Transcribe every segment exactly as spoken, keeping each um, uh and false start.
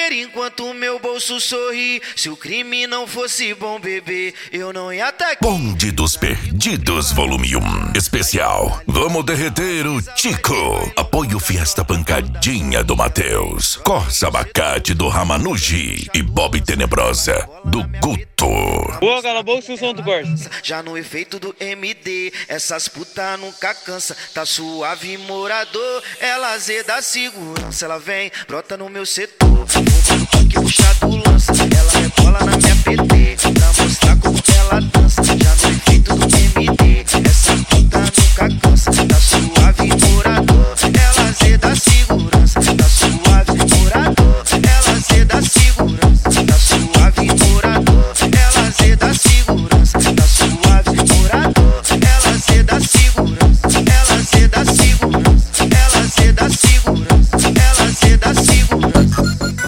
biqueira enquanto meu bolso sorri. Se o crime não fosse bom, bebê, eu não ia tá aqui. Bonde dos Perdidos, volume um. Especial. Vamos derreter o Tico. Apoio Fiesta Pancadinha do Matheus. Corsa Abacate do Ramanuji. E Bob Tenebrosa do Guto. Boa, cala a boca, o som do Corsa. Já no efeito do M D, essas putas nunca cansa. Tá suave, morador, ela azeda segurança. Ela vem, brota no meu setor, fumando que puxado lança. Ela rebola na minha P T, pra mostrar como ela dança. Já no efeito do M D, essa puta nunca cansa. Tá suave, morador, ela azeda segurança. Tá suave, morador, ela azeda segurança. Tá suave, morador, ela azeda segurança. Tá suave, morador, ela azeda segurança. Ela azeda segurança. Ela azeda segurança. Ela azeda segurança.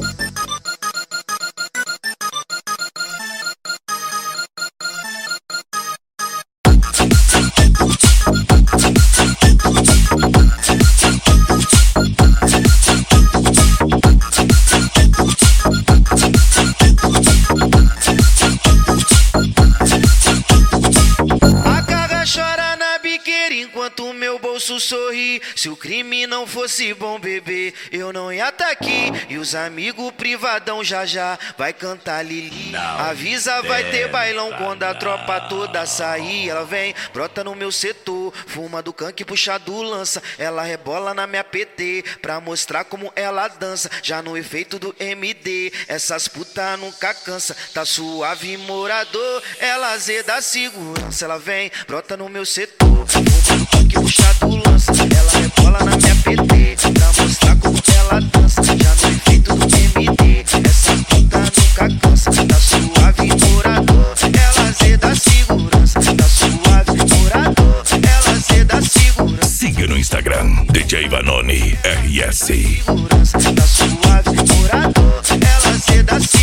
Enquanto meu bolso sorri. Se o crime não fosse bom, bebê, eu não ia tá aqui. E os amigos privadão já já vai cantar Lili. Não avisa, vai ter bailão quando a tropa toda sair. Ela vem, brota no meu setor, fuma do canque, puxa do lança. Ela rebola na minha P T, pra mostrar como ela dança. Já no efeito do M D, essas putas nunca cansa. Tá suave, morador, ela azeda segurança. Ela vem, brota no meu setor, fuma que puxado lança. Ela rebola na minha P T, pra mostrar como ela dança. Já no efeito do M D, essa puta nunca cansa. Tá suave, morador, ela azeda segurança. Tá suave, morador, ela azeda segurança. Siga no Instagram, D J Vanoni R S. Segurança, tá suave, morador, ela azeda segurança.